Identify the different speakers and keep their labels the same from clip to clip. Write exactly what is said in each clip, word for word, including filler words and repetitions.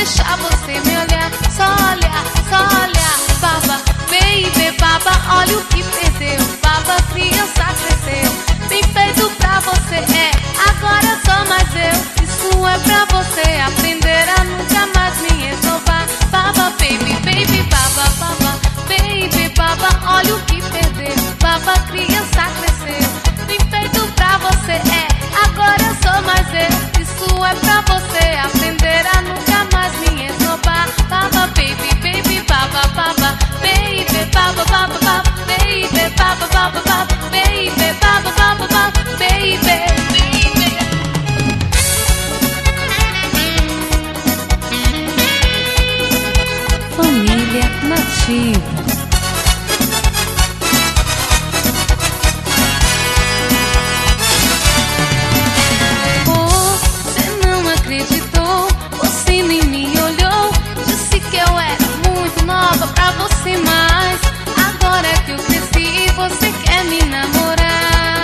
Speaker 1: deixar você me olhar. Só olhar, só olhar. Baba, baby, baba, olha o que perdeu. Baba, criança cresceu. Bem feito pra você, é. Agora só mais eu. Isso é pra você aprender a nunca mais me renovar. Baba, baby, baby, baba, baba, baby, baba, olha o que perdeu. Baba, criança cresceu. Bem feito pra você, é. Agora sou mais eu. Isso é pra você aprender a nunca mais me renovar. Baba, baby, baby, baba, baba, baby, baba, baba, baba, baby, baba, baba, baba, baby, baba, baba, baba, baby. Família Nativa. Acreditou, você nem me olhou. Disse que eu era muito nova pra você, mas agora que eu cresci, você quer me namorar.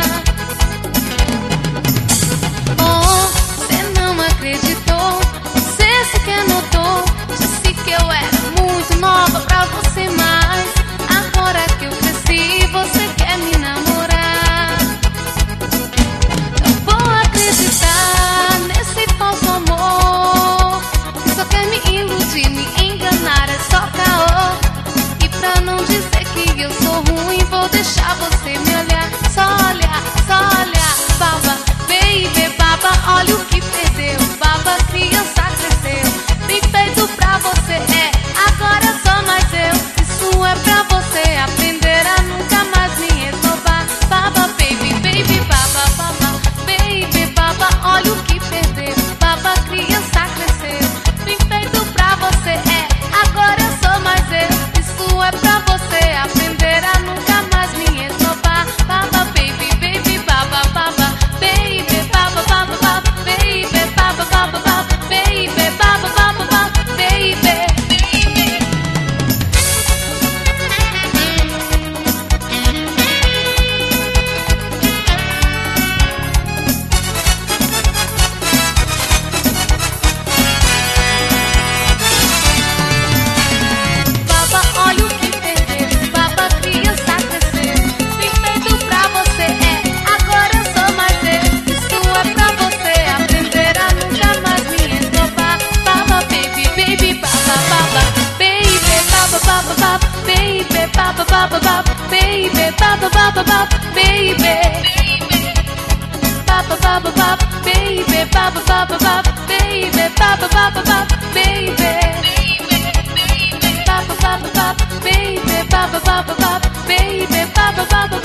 Speaker 1: Oh, você não acreditou, você sequer notou. Disse que eu era muito nova pra você, mas agora que eu cresci, você quer me namorar. Eu vou acreditar nesse falso amor que só quer me iludir, me enganar, é só caô. E pra não dizer que eu sou ruim, vou deixar você me olhar. Só olhar, só olhar. Baba, baby, baba, olha o que perdeu. Baba, criança cresceu. Bem feito pra você, é. Agora só mais eu. Isso é pra você aprender a nunca mais me renovar. Baba, baby, baby, baba, baba, baby, baba, olha o que perdeu. Baba, criança cresceu. Bem feito pra você, é. Agora sou mais eu. Isso é pra você aprender a nunca mais me renovar. Baba, baby, baby, baba, baba, baby, baba, baba, baba, baby, baba, baba, baba, baby, baba, baba, baba, baby. Baba, baba, baba, baby, baba, baba, baba, baby, baba, baba, baba, baby, baba, baba, baba, baby, baba, baba, baba, baby, baba, baba, baba, baby, baba, baba, baba, baby, baba, baba.